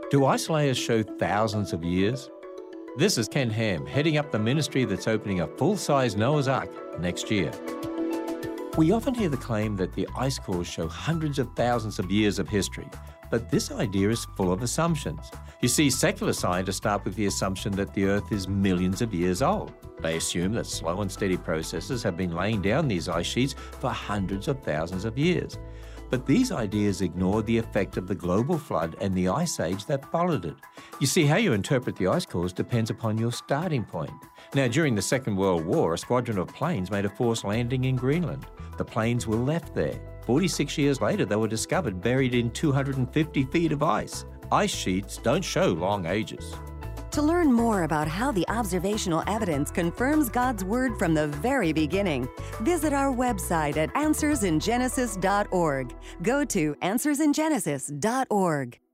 Do ice layers show thousands of years? This is Ken Ham, heading up the ministry that's opening a full-size Noah's Ark next year. We often hear the claim that the ice cores show hundreds of thousands of years of history, but this idea is full of assumptions. You see, secular scientists start with the assumption that the Earth is millions of years old. They assume that slow and steady processes have been laying down these ice sheets for hundreds of thousands of years. But these ideas ignore the effect of the global flood and the ice age that followed it. You see, how you interpret the ice cores depends upon your starting point. Now, during the Second World War, a squadron of planes made a forced landing in Greenland. The planes were left there. 46 years later, they were discovered buried in 250 feet of ice. Ice sheets don't show long ages. To learn more about how the observational evidence confirms God's Word from the very beginning, visit our website at answersingenesis.org. Go to answersingenesis.org.